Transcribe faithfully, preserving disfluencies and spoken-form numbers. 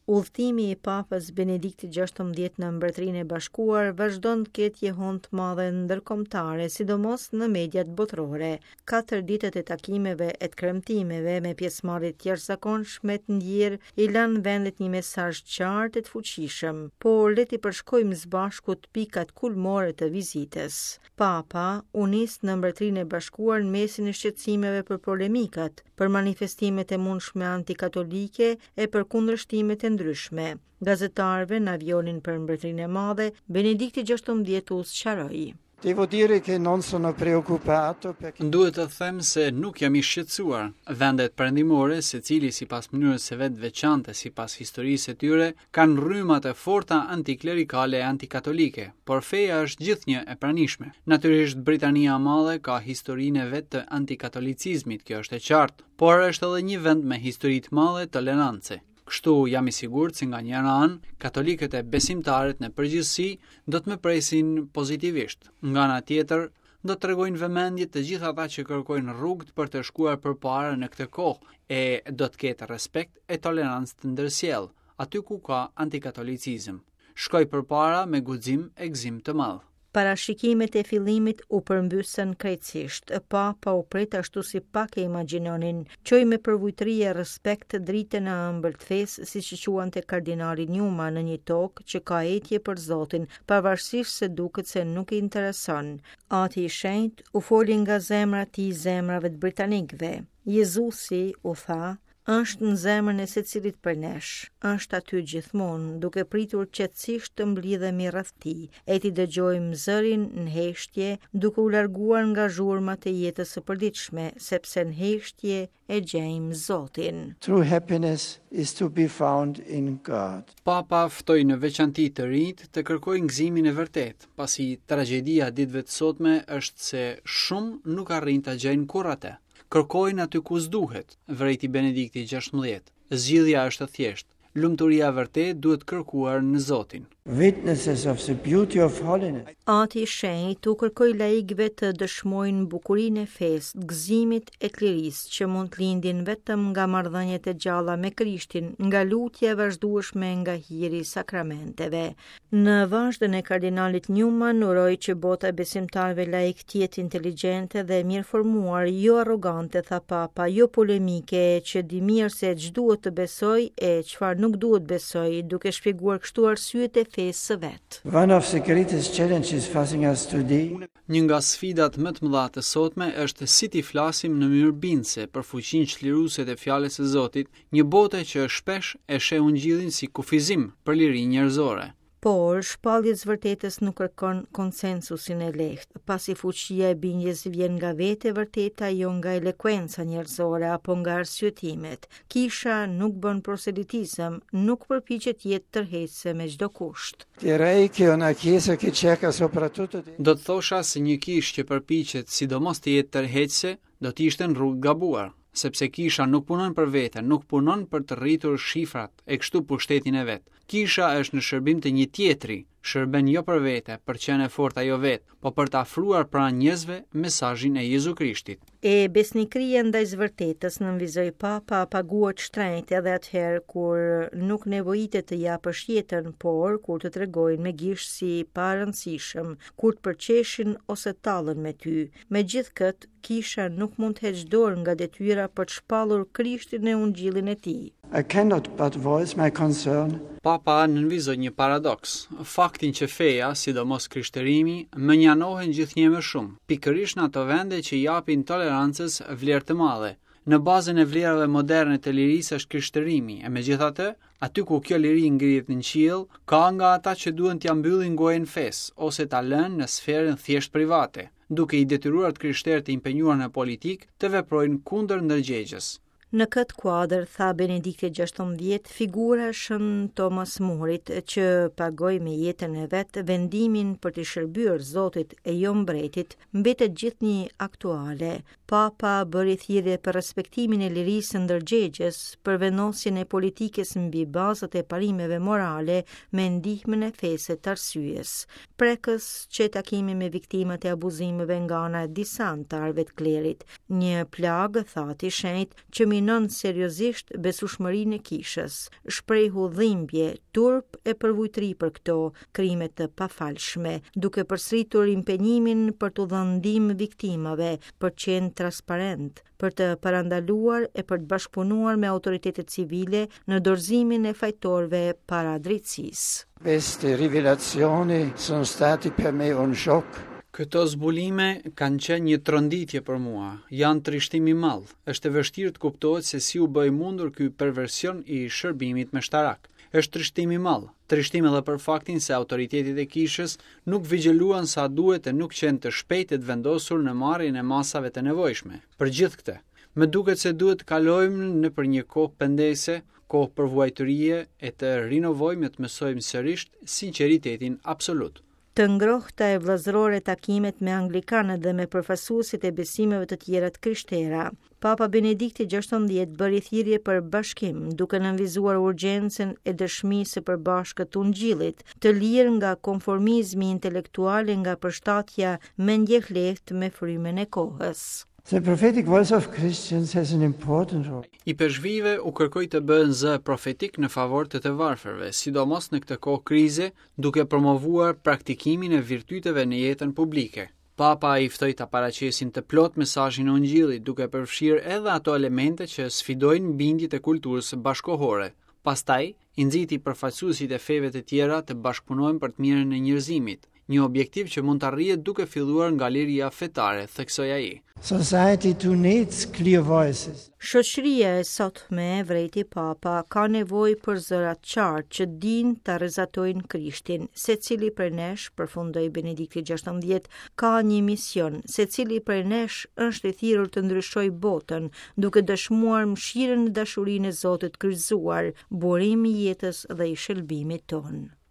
Udhëtimi i Papës Benedikti gjashtëmbëdhjetë në Mbretërinë e Bashkuar vazhdon të ketë jehon të madhe ndërkombëtare, sidomos në mediat botërore. Katër ditët e takimeve e të kremtimeve me pjesëmarrje të jashtëzakonshme të ndjerë i lanë vendet një mesazh të qartë e të fuqishëm, por le t'i përshkojmë së bashku të pikat kulmore të vizitës. Papa u nis në Mbretërinë e Bashkuar në mesin e shqetësimeve për polemikat, për manifestimet e mundshme antikatolike e për kundërshtimet e ndryshme. Gazetarëve në avionin për Mbretërinë e Madhe, Benedikti gjashtëmbëdhjetë u sqaroi. Devo dire che non sono preoccupato perché Duhet të them se nuk jam i shqetësuar. Vendet perëndimore, secili sipas mënyrës së vet veçante sipas historisë së tyre, kanë rrymat e forta antiklerikale e antikatolike, por feja është gjithnjë e pranishme. Natyrisht Britania e Madhe ka historinë e vet të antikatolicizmit, kjo është e qartë, por është edhe një vend me histori të madhe tolerancë. Kështu jam i sigurt se nga njëra anë, katolikët e besimtarët në përgjithësi do të më presin pozitivisht. Nga ana tjetër, do të tregojnë vëmendje të gjithë ata që kërkojnë rrugë për të shkuar përpara në këtë kohë e do të ketë respekt e tolerancë të ndërsjellë, aty ku ka antikatolicizëm. Shkoj përpara me guxim e gëzim të madh. Parashikimet e fillimit u përmbysën krejtësisht. Papa u pret ashtu si pak e imagjinonin, qoj me përvujtëri e respekt dritën e ëmbël të fesë, siç e quante kardinali Newman në një tokë që ka etje për Zotin, pavarësisht se duket se nuk i intereson. Ati i shenjtë u foli nga zemra e tij zemrave të britanikëve. Jezusi u tha, është në zemrën e secilit për nesh, është aty gjithmonë, duke pritur qetësisht të mblidhemi rreth tij, e t'i dëgjojmë zërin në heshtje, duke u larguar nga zhurmat e jetës së përditshme, sepse në heshtje e gjejmë Zotin. true happiness is to be found in God. Papa ftoi në veçanti të rinjt të kërkojnë gëzimin e vërtet, pasi tragjedia ditëve të sotme është se shumë nuk arrin ta gjejnë kurrë atë. Kërkojnë aty ku s'duhet, vrejti Benedikti gjashtëmbëdhjetë. Zgjidhja është e thjeshtë. Lumturia e vërtet duhet kërkuar në Zotin. Witnesses of the beauty of holiness. Ati i shenjtë u kërkoi laikëve të dëshmojnë bukurinë e fesë, gëzimit e klirisë që mund të lindin vetëm nga marrëdhëniet e gjalla me Krishtin, nga lutja e vazhdueshme nga hiri i sakramenteve. Në vazhdën e kardinalit Newman uroi që bota e besimtarëve laik të jetë inteligjente dhe mirëformuar, jo arrogante, tha Papa, jo polemike, që di mirë se ç'duhet të besoj e çfarë nuk duhet besoj, duke shpjeguar kështu arsyet e fesë së vet. One of the greatest challenges facing us today Një nga sfidat më të mëdha të sotme është si t'i flasim në mënyrë bindëse për fuqinë çliruese të fjalës së Zotit, një bote që shpesh e sheh Ungjillin si kufizim për lirinë njerëzore. Por shpallja e vërtetës nuk kërkon konsensusin e lehtë, pasi fuqia e bindjes vjen nga vete vërteta, jo nga elekuenca njerëzore apo nga arsyetimet. Kisha nuk bën proselitizëm, nuk përpiqet të jetë tërheqëse me çdo kusht. direi che una chiesa che cerca soprattutto di Do të thosha se një kishë që përpiqet sidomos të jetë tërheqëse, do të ishte në rrugë gabuar, sepse kisha nuk punon për vete, nuk punon për të rritur shifrat e kështu pushtetin e vet. Kisha është në shërbim të një tjetri, shërben jo për vete, për qenë e fortë ajo vet, po për të afruar pranë njerëzve mesazhin e Jezu Krishtit. E besnikëria ndaj së vërtetës nënvizoi Papa paguat shtrenjtë edhe atëherë kur nuk nevojitet të japësh jetën, por kur të tregojnë me gisht si pa rëndësishëm, kur të përqeshin ose tallën me ty. Megjithkët, kisha nuk mund të heqë dorë nga detyra për të shpallur Krishtin e Ungjillin e tij. I cannot but voice my concern Papa nënvizoi një paradoks, faktin që feja, sidomos krishtërimi, më njanohen gjithnjë më shumë, pikërisht në ato vende që japin tolerancës vlerë të madhe. Në bazën e vlerave moderne të lirisë është krishtërimi, e megjithatë, aty ku kjo liri ngrihet në qiell, ka nga ata që duhen t'ia mbyllin gojën fesë ose ta lënë në sferën thjesht private, duke i detyruar të krishterë të impenjuar në politikë të veprojnë kundër ndërgjegjës. Në këtë kuadër, tha Benedikti gjashtëmbëdhjetë, figura Shën Thomas Morit që pagoi me jetën e vet vendimin për të shërbyer Zotit e jo mbretit, mbetet gjithnjë aktuale. Papa bëri thirrje për respektimin e lirisë së ndërgjegjës, për vendosjen e politikës mbi bazat e parimeve morale me ndihmën e fesë të arsyes. Prekës që takimi me viktimat e abuzimeve nga ana e disa anëtarëve të klerit, një plagë, thati shenjtë, që synon seriozisht besueshmërinë e kishës, shprehu dhimbje, turp e përvujtëri për këto krime të pafalshme, duke përsëritur impenjimin për të dhënë ndihmë viktimave, për të qenë transparent, për të parandaluar e për të bashkëpunuar me autoritetet civile në dorëzimin e fajtorëve para drejtësisë. Queste rivelazioni sono stati per me un shock. Këto zbulime kanë qenë një tronditje për mua, janë trishtim i madh. Është e vështirë të kuptohet se si u bë i mundur ky perversion i shërbimit me shtarak. Është trishtim i madh, trishtim edhe për faktin se autoritetet e kishës nuk vigjiluan sa duhet e nuk qenë të shpejtë të vendosur në marrjen e masave të nevojshme. Për gjithë këtë, më duket se duhet të kalojmë nëpër një kohë pendese, kohë për vuajtërie e të rinovojmë e të mësojmë sërish sinqeritetin absolut. Të ngrohta e vëllazërore takimet me anglikanët dhe me përfaqësuesit e besimeve të tjera të krishtera. Papa Benedikti gjashtëdhjetë bëri thirrje për bashkim, duke nënvizuar urgjencën e dëshmisë së përbashkët të Ungjillit, të lirë nga konformizmi intelektual e nga përshtatja me ndjehlehtë me frymën e kohës. The prophetic voice of Christians has an important role. I peshvive u kërkoi të bëhen zë profetik në favor të të varfërve, sidomos në këtë kohë krize, duke promovuar praktikimin e virtyteve në jetën publike. Papa i ftoi ta paraqesin të plot mesazhin e Ungjillit, duke përfshirë edhe ato elemente që sfidojnë bindjet e kulturës së bashkohore. Pastaj, i nxiti përfaqësuesit e feve të tjera të bashkëpunojnë për të mirën e njerëzimit, një objektiv që mund të arrihet duke filluar nga liria fetare, theksoi ai. Society too needs clear voices. Shoqëria e sotme, vrejti Papa, ka nevojë për zëra të qartë që dinë ta rrezatojnë Krishtin. Secili prej nesh, përfundoi Benedikti gjashtëdhjetë, ka një mision. Secili prej nesh është i thirrur të ndryshojë botën, duke dëshmuar mëshirën dhe dashurinë e Zotit kryqëzuar, burimi i jetës dhe i shëlbimit tonë.